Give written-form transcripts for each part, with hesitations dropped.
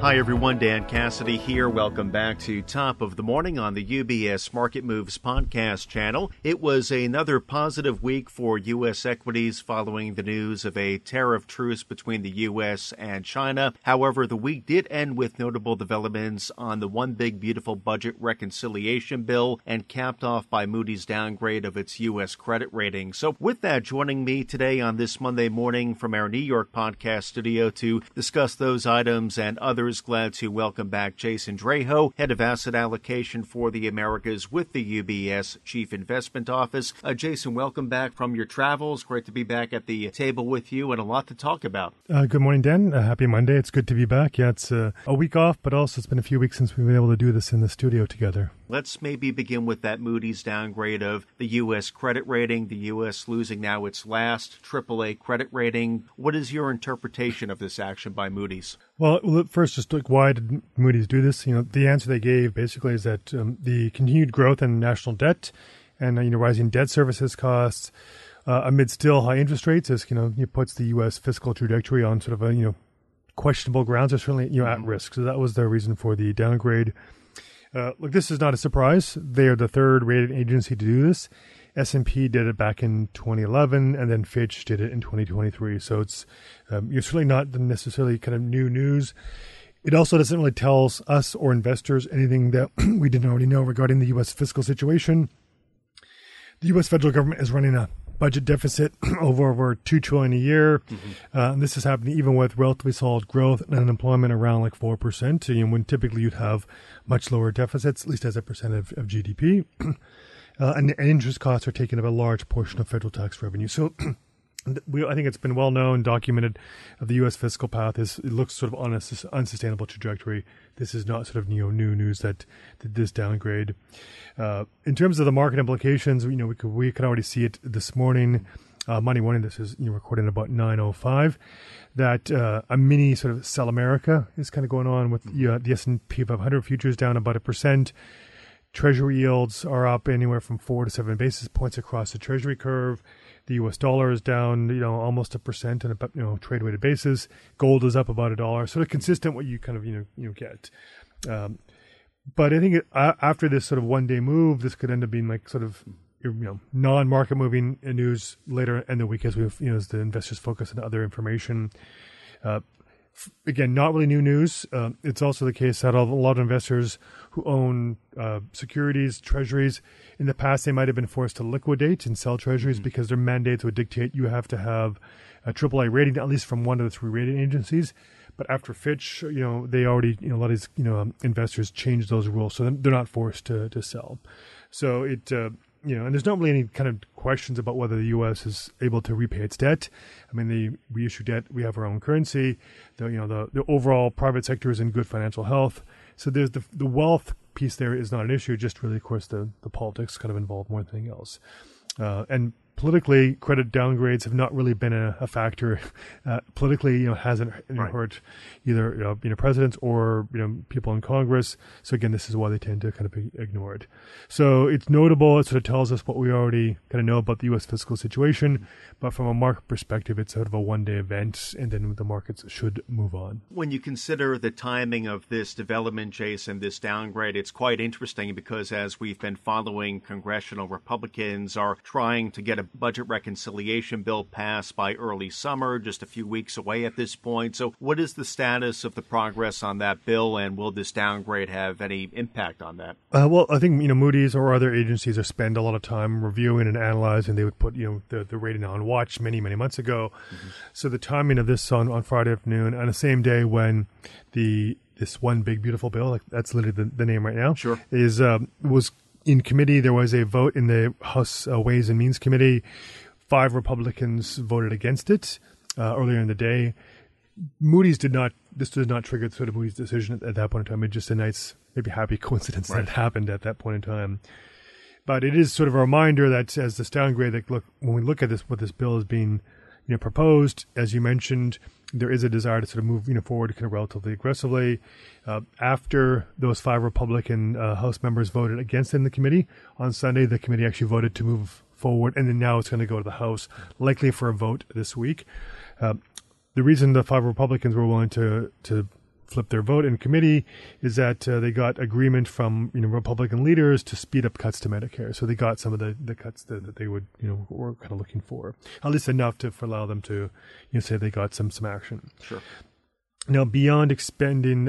Hi everyone, Dan Cassidy here. Welcome back to Top of the Morning on the UBS Market Moves podcast channel. It was another positive week for U.S. equities following the news of a tariff truce between the U.S. and China. However, the week did end with notable developments on the One Big Beautiful Budget Reconciliation Bill and capped off by Moody's downgrade of its U.S. credit rating. So with that, joining me today on this Monday morning from our New York podcast studio to discuss those items and others, glad to welcome back Jason Draho, Head of Asset Allocation for the Americas with the UBS Chief Investment Office. Jason, welcome back from your travels. Great to be back at the table with you and a lot to talk about. Good morning, Dan. Happy Monday. It's good to be back. Yeah, it's a week off, but also it's been a few weeks since we've been able to do this in the studio together. Let's maybe begin with that Moody's downgrade of the U.S. credit rating, the U.S. losing now its last AAA credit rating. What is your interpretation of this action by Moody's? Well, first, just like, why did Moody's do this? The answer they gave basically is that the continued growth in national debt and rising debt services costs amid still high interest rates is puts the U.S. fiscal trajectory on sort of a questionable grounds, or certainly at risk. So that was their reason for the downgrade. Look, this is not a surprise. They are the third rated agency to do this. S&P did it back in 2011, and then Fitch did it in 2023. So it's certainly not necessarily kind of new news. It also doesn't really tell us or investors anything that we didn't already know regarding the U.S. fiscal situation. The U.S. federal government is running a budget deficit over $2 trillion a year. This is happening even with relatively solid growth and unemployment around like 4%, when typically you'd have much lower deficits, at least as a percent of GDP. And interest costs are taking up a large portion of federal tax revenue. So I think it's been well known, documented, the U.S. fiscal path it looks sort of on an unsustainable trajectory. This is not sort of new news that this downgrade. In terms of the market implications, we could already see it this morning. Monday morning, this is recording about 9:05. That a mini sort of sell America is kind of going on with the S&P 500 futures down about 1%. Treasury yields are up anywhere from 4 to 7 basis points across the Treasury curve. The U.S. dollar is down, almost 1% on a trade-weighted basis. Gold is up about $1, sort of consistent what you kind of get. But I think after this sort of one-day move, this could end up being like sort of non-market moving news later in the week as as the investors focus on other information. Again, not really new news. It's also the case that a lot of investors who own securities, treasuries, in the past, they might have been forced to liquidate and sell treasuries because their mandates would dictate you have to have a AAA rating, at least from one of the three rating agencies. But after Fitch, they already, a lot of these, investors changed those rules, so they're not forced to sell. So it, and there's not really any kind of questions about whether the U.S. is able to repay its debt. I mean, we issue debt, we have our own currency. The overall private sector is in good financial health. So there's the wealth piece there is not an issue, just really, of course, the politics kind of involved more than anything else. And politically, credit downgrades have not really been a factor. Politically, hasn't hurt either presidents or people in Congress. So again, this is why they tend to kind of be ignored. So it's notable. It sort of tells us what we already kind of know about the U.S. fiscal situation. But from a market perspective, it's sort of a one-day event, and then the markets should move on. When you consider the timing of this development, Jason, this downgrade, it's quite interesting because as we've been following, congressional Republicans are trying to get a budget reconciliation bill passed by early summer, just a few weeks away at this point. So what is the status of the progress on that bill, and will this downgrade have any impact on that? Well, I think, Moody's or other agencies are spend a lot of time reviewing and analyzing. They would put, the rating on watch many, many months ago. So the timing of this on Friday afternoon, on the same day when this One Big Beautiful Bill, like that's literally the name right now, sure, was in committee. There was a vote in the House Ways and Means Committee. 5 Republicans voted against it earlier in the day. This did not trigger sort of Moody's decision at that point in time. It's just a nice, maybe happy coincidence that it happened at that point in time. But it is sort of a reminder that as this downgrade, when we look at what this bill is being proposed, as you mentioned, there is a desire to sort of move forward kind of relatively aggressively. After those 5 Republican House members voted against it in the committee, on Sunday, the committee actually voted to move forward, and then now it's going to go to the House, likely for a vote this week. The reason the 5 Republicans were willing to flipped their vote in committee is that they got agreement from Republican leaders to speed up cuts to Medicare. So they got some of the cuts that they would were kind of looking for, at least enough to allow them to say they got some action. Sure. Now, beyond extending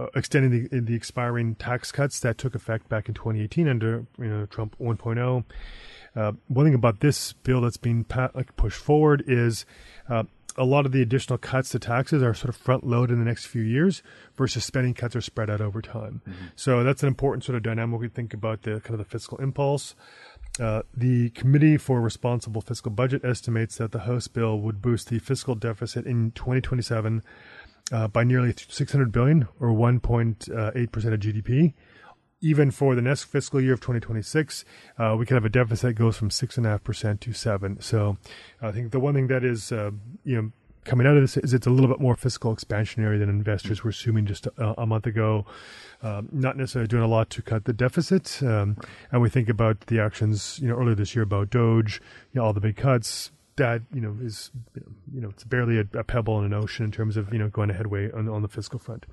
the expiring tax cuts that took effect back in 2018 under Trump 1.0, one thing about this bill that's being pushed forward is a lot of the additional cuts to taxes are sort of front loaded in the next few years versus spending cuts are spread out over time. Mm-hmm. So that's an important sort of dynamic. We think about the kind of the fiscal impulse. The Committee for Responsible Fiscal Budget estimates that the House bill would boost the fiscal deficit in 2027 by nearly $600 billion, or 1.8% of GDP. Even for the next fiscal year of 2026, we could have a deficit that goes from 6.5% to 7%. So I think the one thing that is, coming out of this is it's a little bit more fiscal expansionary than investors were assuming just a month ago. Not necessarily doing a lot to cut the deficit. And we think about the actions, earlier this year about DOGE, all the big cuts. That is it's barely a pebble in an ocean in terms of going a headway on the fiscal front.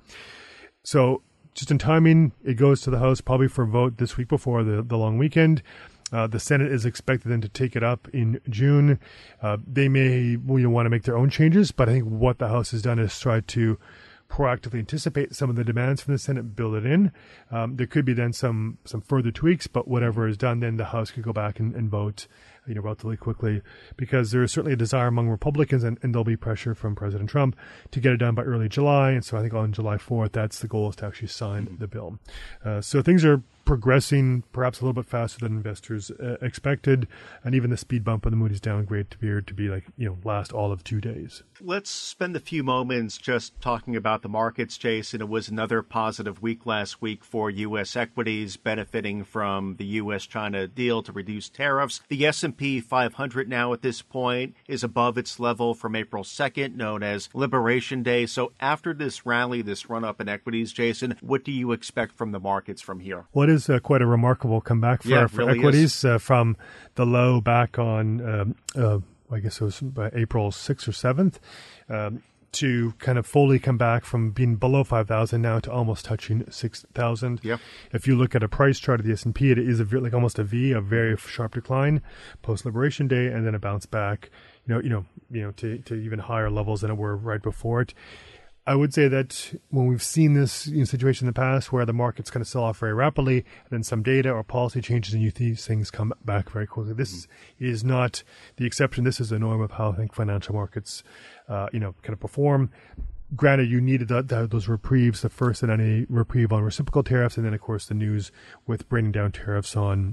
So just in timing, it goes to the House probably for a vote this week before the long weekend. The Senate is expected then to take it up in June. They may want to make their own changes, but I think what the House has done is try to proactively anticipate some of the demands from the Senate, build it in. There could be then some further tweaks, but whatever is done, then the House could go back and vote relatively quickly, because there is certainly a desire among Republicans, and there'll be pressure from President Trump to get it done by early July. And so I think on July 4th, that's the goal, is to actually sign the bill. So things are progressing perhaps a little bit faster than investors expected, and even the speed bump of the Moody's downgrade appeared to be last all of 2 days. Let's spend a few moments just talking about the markets, Jason. It was another positive week last week for U.S. equities, benefiting from the U.S.-China deal to reduce tariffs. The S&P 500 now at this point is above its level from April 2nd, known as Liberation Day. So after this rally, this run-up in equities, Jason, what do you expect from the markets from here? What is quite a remarkable comeback for really equities from the low back on, I guess it was April 6th or 7th, to kind of fully come back from being below 5,000 now to almost touching 6,000. Yep. If you look at a price chart of the S&P, it is almost a V, a very sharp decline post-Liberation Day, and then a bounce back, to even higher levels than it were right before it. I would say that when we've seen this situation in the past where the markets kind of sell off very rapidly, and then some data or policy changes and these things come back very quickly. This is not the exception. This is the norm of how I think financial markets, kind of perform. Granted, you needed those reprieves, the first and any reprieve on reciprocal tariffs, and then of course the news with bringing down tariffs on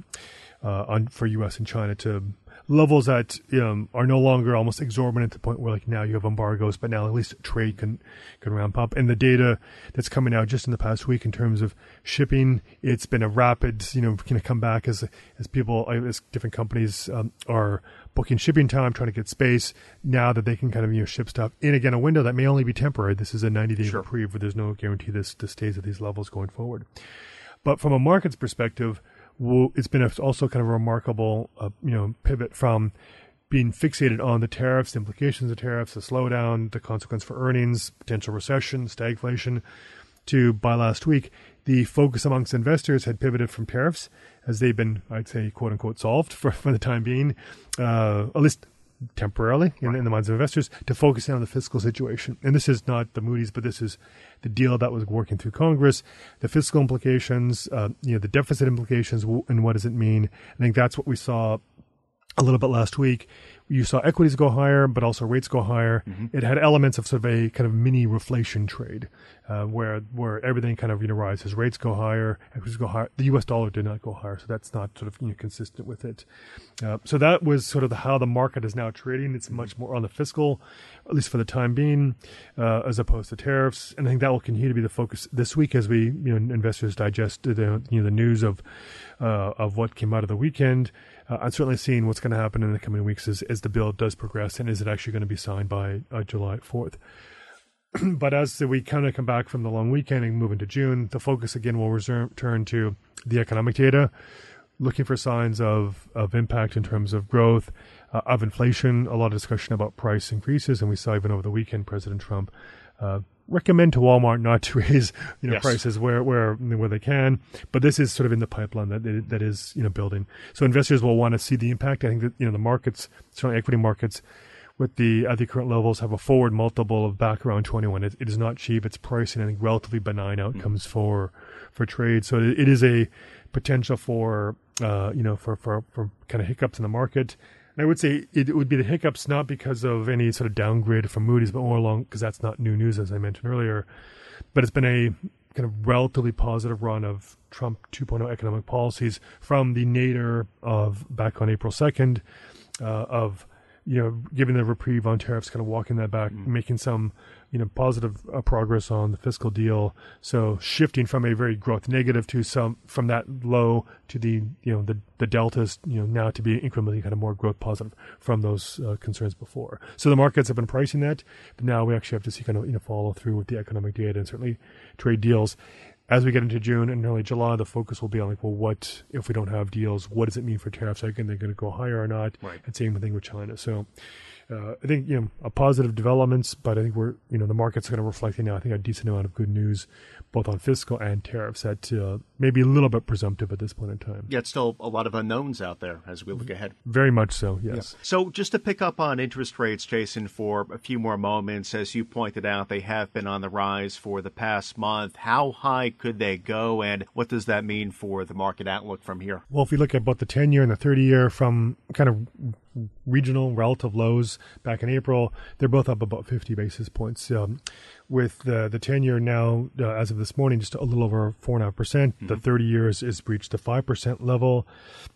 for U.S. and China to levels that are no longer almost exorbitant to the point where now you have embargoes, but now at least trade can ramp up. And the data that's coming out just in the past week in terms of shipping, it's been a rapid, come back as people, as different companies are booking shipping time, trying to get space now that they can kind of ship stuff in again a window that may only be temporary. This is a 90-day reprieve, but there's no guarantee this stays at these levels going forward. But from a market's perspective, it's been also kind of a remarkable, pivot from being fixated on the tariffs, the implications of tariffs, the slowdown, the consequence for earnings, potential recession, stagflation, to by last week, the focus amongst investors had pivoted from tariffs, as they've been, I'd say, quote unquote, solved for the time being, at least temporarily in the minds of investors, to focus in on the fiscal situation. And this is not the Moody's, but this is the deal that was working through Congress, the fiscal implications, the deficit implications, and what does it mean? I think that's what we saw a little bit last week. You saw equities go higher, but also rates go higher. Mm-hmm. It had elements of sort of a kind of mini reflation trade, where everything kind of rises. Rates go higher, equities go higher. The U.S. dollar did not go higher, so that's not sort of consistent with it. So that was sort of how the market is now trading. It's much more on the fiscal, at least for the time being, as opposed to tariffs. And I think that will continue to be the focus this week as we investors digest the news of what came out of the weekend. I'm certainly seeing what's going to happen in the coming weeks as the bill does progress, and is it actually going to be signed by July 4th. But as we kind of come back from the long weekend and move into June, the focus again will return to the economic data, looking for signs of impact in terms of growth, of inflation, a lot of discussion about price increases, and we saw even over the weekend President Trump recommend to Walmart not to raise Yes. prices where they can, but this is sort of in the pipeline that is building. So investors will want to see the impact. I think that the markets, certainly equity markets, at the current levels, have a forward multiple of back around 21. It is not cheap. It's pricing, I think, relatively benign outcomes for trade. So it is a potential for for kind of hiccups in the market. And I would say it would be the hiccups not because of any sort of downgrade from Moody's, but more along because that's not new news, as I mentioned earlier. But it's been a kind of relatively positive run of Trump 2.0 economic policies from the nadir of back on April 2nd of giving the reprieve on tariffs, kind of walking that back, making some positive progress on the fiscal deal. So shifting from a very growth negative to from that low to the deltas now to be incrementally kind of more growth positive from those concerns before. So the markets have been pricing that, but now we actually have to see kind of follow through with the economic data and certainly trade deals. As we get into June and early July, the focus will be on what if we don't have deals? What does it mean for tariffs? Are they going to go higher or not? Right. And same thing with China. So I think a positive developments, but I think we're the market's going to reflect now. I think a decent amount of good news, both on fiscal and tariffs, that maybe a little bit presumptive at this point in time. Yet still a lot of unknowns out there as we look ahead. Very much so. Yes. Yeah. So just to pick up on interest rates, Jason, for a few more moments, as you pointed out, they have been on the rise for the past month. How high could they go, and what does that mean for the market outlook from here? Well, if we look at both the 10-year and the 30-year from kind of regional relative lows back in April, they're both up about 50 basis points. With the 10-year now, as of this morning, just a little over 4.5%. Mm-hmm. The 30 years is breached the 5% level.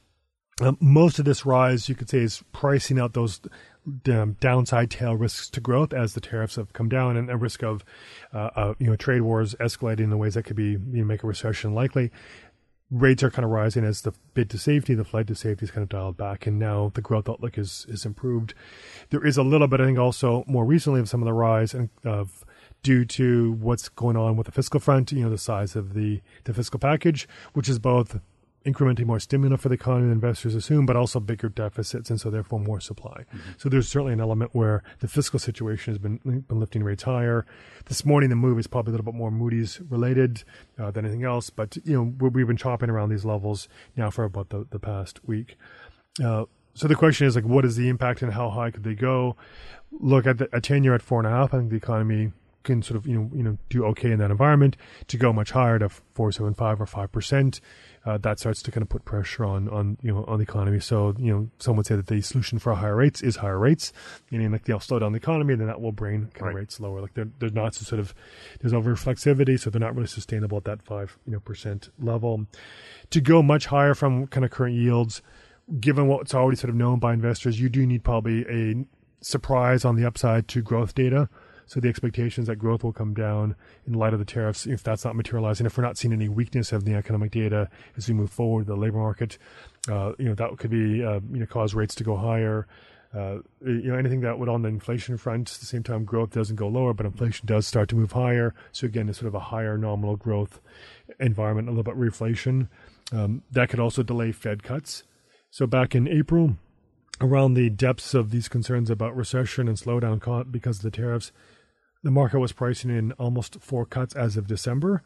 Most of this rise, you could say, is pricing out those downside tail risks to growth as the tariffs have come down, and a risk of trade wars escalating in the ways that could be make a recession likely. Rates are kind of rising as the bid to safety, the flight to safety is kind of dialed back, and now the growth outlook is improved. There is a little bit, I think, also more recently of some of the rise of due to what's going on with the fiscal front, the size of the fiscal package, which is both incrementally more stimulant for the economy than investors assume, but also bigger deficits, and so therefore more supply. Mm-hmm. So there's certainly an element where the fiscal situation has been lifting rates higher. This morning, the move is probably a little bit more Moody's related than anything else, but we've been chopping around these levels now for about the past week. So the question is, what is the impact and how high could they go? Look at a 10-year at 4.5. I think the economy can sort of do okay in that environment. To go much higher to 4.75 or 5%, that starts to kind of put pressure on the economy. So some would say that the solution for higher rates is higher rates, meaning they'll slow down the economy, and then that will bring kind of rates lower. They're not there's over reflexivity, so they're not really sustainable at that 5% level. To go much higher from kind of current yields, given what's already sort of known by investors, you do need probably a surprise on the upside to growth data. So the expectations that growth will come down in light of the tariffs, if that's not materializing, if we're not seeing any weakness of the economic data as we move forward, the labor market, that could be cause rates to go higher. Anything that would on the inflation front, at the same time growth doesn't go lower, but inflation does start to move higher. So again, it's sort of a higher nominal growth environment, a little bit reflation. That could also delay Fed cuts. So back in April, around the depths of these concerns about recession and slowdown because of the tariffs, the market was pricing in almost 4 cuts as of December.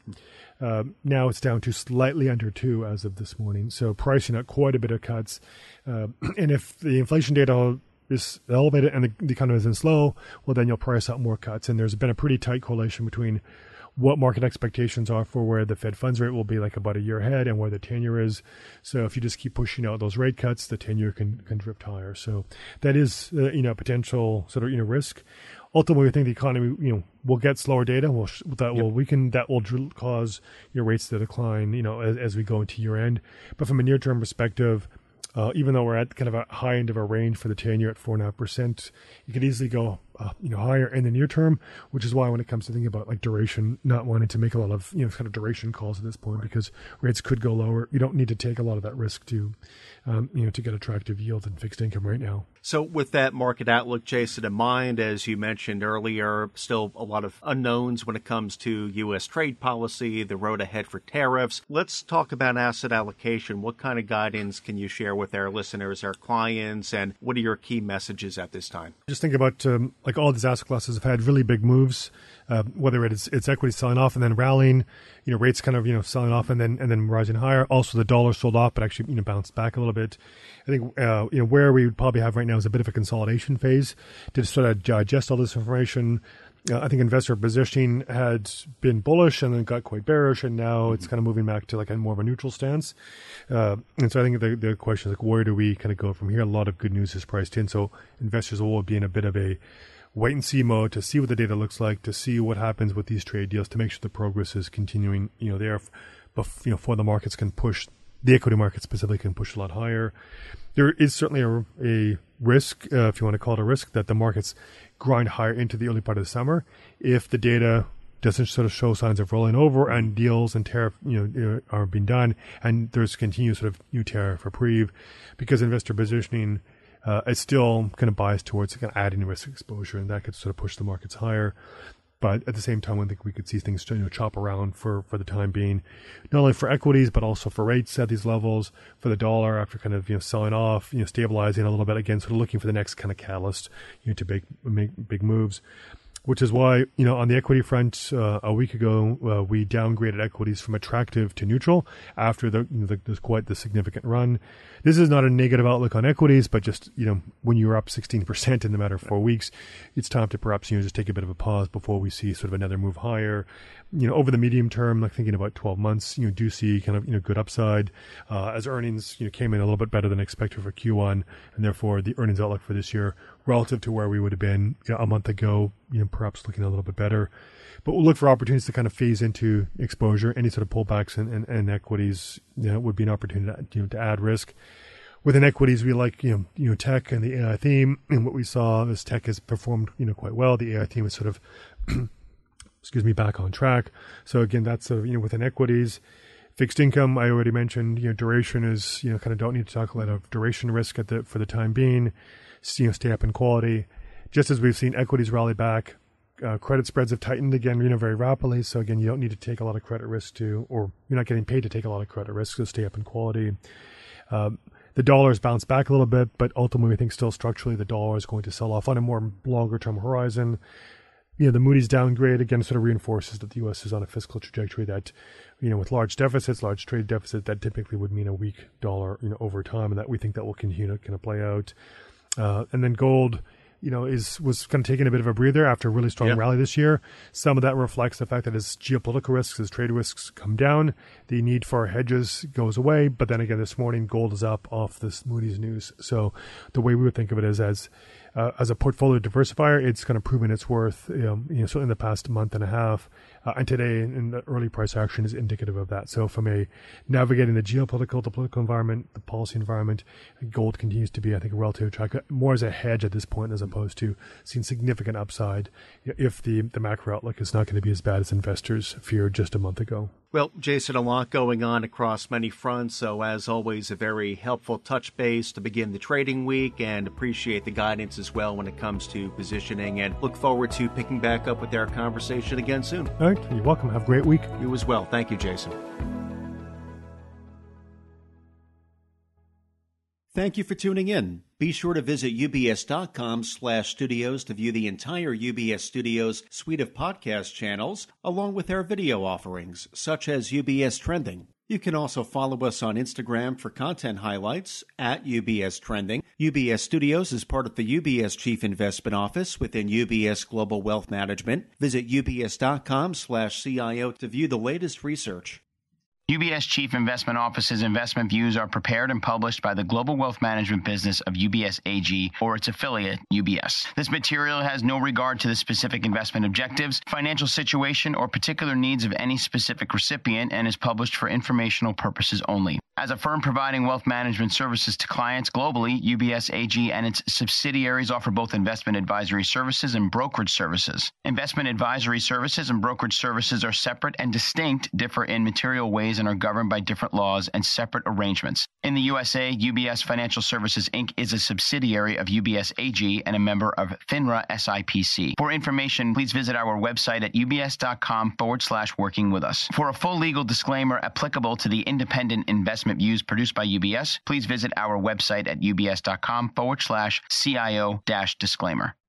Now it's down to slightly under 2 as of this morning. So pricing at quite a bit of cuts. And if the inflation data is elevated and the economy isn't slow, well, then you'll price out more cuts. And there's been a pretty tight correlation between what market expectations are for where the Fed funds rate will be about a year ahead and where the 10-year is. So if you just keep pushing out those rate cuts, the 10-year can drift higher. So that is potential sort of risk. Ultimately, we think the economy will get slower data. Will weaken. That will cause your rates to decline. As we go into year end. But from a near term perspective, even though we're at kind of a high end of our range for the 10-year at 4.5%, you could easily go higher in the near term, which is why when it comes to thinking about duration, not wanting to make a lot of kind of duration calls at this point, because rates could go lower. You don't need to take a lot of that risk to to get attractive yield in fixed income right now. So with that market outlook, Jason, in mind, as you mentioned earlier, still a lot of unknowns when it comes to U.S. trade policy, the road ahead for tariffs. Let's talk about asset allocation. What kind of guidance can you share with our listeners, our clients, and what are your key messages at this time? Just think about like all these asset classes have had really big moves, whether it's equity selling off and then rallying, rates kind of, selling off and then rising higher. Also, the dollar sold off, but actually, bounced back a little bit. I think, where we would probably have right now is a bit of a consolidation phase to sort of digest all this information. I think investor positioning had been bullish and then got quite bearish, and now it's kind of moving back to like a more of a neutral stance. And so I think the question is like, where do we kind of go from here? A lot of good news is priced in, so investors will be in a bit of a wait and see mode to see what the data looks like, to see what happens with these trade deals, to make sure the progress is continuing. There, before the markets can push, the equity market specifically can push a lot higher. There is certainly a risk, if you want to call it a risk, that the markets grind higher into the early part of the summer if the data doesn't sort of show signs of rolling over and deals and tariff are being done and there's continued sort of new tariff reprieve, because investor positioning is still kind of biased towards kind of adding risk exposure, and that could sort of push the markets higher. But at the same time, I think we could see things chop around for the time being, not only for equities, but also for rates at these levels, for the dollar after kind of selling off, stabilizing a little bit again, sort of looking for the next kind of catalyst to make big moves. Which is why, on the equity front, a week ago, we downgraded equities from attractive to neutral after there's quite the significant run. This is not a negative outlook on equities, but just, when you're up 16% in the matter of 4 weeks, it's time to perhaps, just take a bit of a pause before we see sort of another move higher. Over the medium term, like thinking about 12 months, do see kind of, good upside, as earnings, came in a little bit better than expected for Q1, and therefore the earnings outlook for this year relative to where we would have been a month ago, perhaps looking a little bit better. But we'll look for opportunities to kind of phase into exposure. Any sort of pullbacks in equities, would be an opportunity to add risk. Within equities, we like, tech and the AI theme. And what we saw is tech has performed, quite well. The AI theme is sort of, back on track. So again, that's sort of, within equities. Fixed income, I already mentioned, duration is, kind of don't need to talk a lot of duration risk for the time being. Stay up in quality. Just as we've seen equities rally back, credit spreads have tightened again, very rapidly. So again, you don't need to take a lot of credit risk or you're not getting paid to take a lot of credit risk, so stay up in quality. The dollar's bounced back a little bit, but ultimately we think still structurally the dollar is going to sell off on a more longer term horizon. The Moody's downgrade again sort of reinforces that the U.S. is on a fiscal trajectory that, with large deficits, large trade deficits, that typically would mean a weak dollar, over time, and that we think that will continue to kind of play out. And then gold, was kind of taking a bit of a breather after a really strong rally this year. Some of that reflects the fact that as geopolitical risks, as trade risks come down, the need for hedges goes away. But then again, this morning, gold is up off this Moody's news. So the way we would think of it is as a portfolio diversifier, it's kind of proven its worth, so in the past month and a half. And today, in the early price action is indicative of that. So from a navigating the geopolitical, the political environment, the policy environment, gold continues to be, I think, a relative track, more as a hedge at this point, as opposed to seeing significant upside if the macro outlook is not going to be as bad as investors feared just a month ago. Well, Jason, a lot going on across many fronts. So as always, a very helpful touch base to begin the trading week, and appreciate the guidance as well when it comes to positioning, and look forward to picking back up with our conversation again soon. All right. You're welcome. Have a great week. You as well. Thank you, Jason. Thank you for tuning in. Be sure to visit ubs.com/studios to view the entire UBS Studios suite of podcast channels, along with our video offerings, such as UBS Trending. You can also follow us on Instagram for content highlights at UBS Trending. UBS Studios is part of the UBS Chief Investment Office within UBS Global Wealth Management. Visit ubs.com/CIO to view the latest research. UBS Chief Investment Office's investment views are prepared and published by the global wealth management business of UBS AG or its affiliate, UBS. This material has no regard to the specific investment objectives, financial situation, or particular needs of any specific recipient, and is published for informational purposes only. As a firm providing wealth management services to clients globally, UBS AG and its subsidiaries offer both investment advisory services and brokerage services. Investment advisory services and brokerage services are separate and distinct, differ in material ways, and are governed by different laws and separate arrangements. In the USA, UBS Financial Services, Inc. is a subsidiary of UBS AG and a member of FINRA SIPC. For information, please visit our website at ubs.com/working with us. For a full legal disclaimer applicable to the independent investment views produced by UBS, please visit our website at ubs.com/CIO-disclaimer.